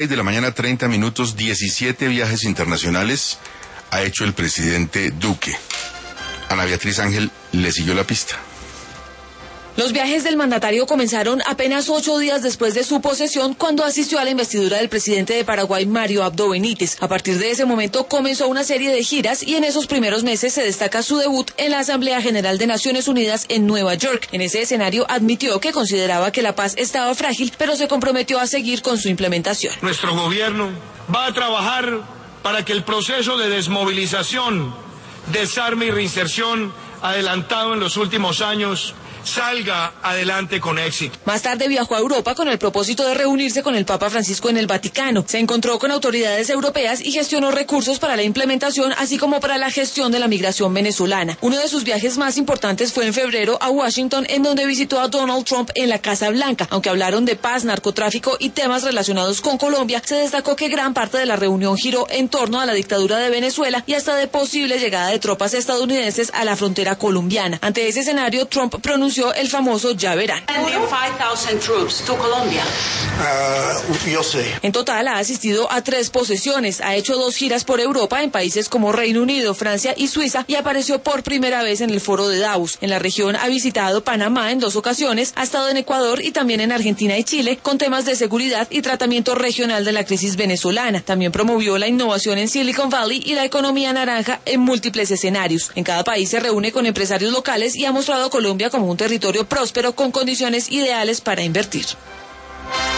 De la mañana, 30 minutos, 17 viajes internacionales ha hecho el presidente Duque. Ana Beatriz Ángel le siguió la pista. Los viajes del mandatario comenzaron apenas 8 días después de su posesión, cuando asistió a la investidura del presidente de Paraguay, Mario Abdo Benítez. A partir de ese momento comenzó una serie de giras y en esos primeros meses se destaca su debut en la Asamblea General de Naciones Unidas en Nueva York. En ese escenario admitió que consideraba que la paz estaba frágil, pero se comprometió a seguir con su implementación. Nuestro gobierno va a trabajar para que el proceso de desmovilización, desarme y reinserción adelantado en los últimos años salga adelante con éxito. Más tarde viajó a Europa con el propósito de reunirse con el Papa Francisco en el Vaticano. Se encontró con autoridades europeas y gestionó recursos para la implementación, así como para la gestión de la migración venezolana. Uno de sus viajes más importantes fue en febrero a Washington, en donde visitó a Donald Trump en la Casa Blanca. Aunque hablaron de paz, narcotráfico y temas relacionados con Colombia, se destacó que gran parte de la reunión giró en torno a la dictadura de Venezuela y hasta de posible llegada de tropas estadounidenses a la frontera colombiana. Ante ese escenario, Trump pronunció el famoso "ya verán". 5,000 troops to Colombia. Yo sé. En total ha asistido a 3 posesiones, ha hecho 2 giras por Europa en países como Reino Unido, Francia y Suiza y apareció por primera vez en el foro de Davos. En la región ha visitado Panamá en 2 ocasiones, ha estado en Ecuador y también en Argentina y Chile con temas de seguridad y tratamiento regional de la crisis venezolana. También promovió la innovación en Silicon Valley y la economía naranja en múltiples escenarios. En cada país se reúne con empresarios locales y ha mostrado a Colombia como un territorio próspero con condiciones ideales para invertir.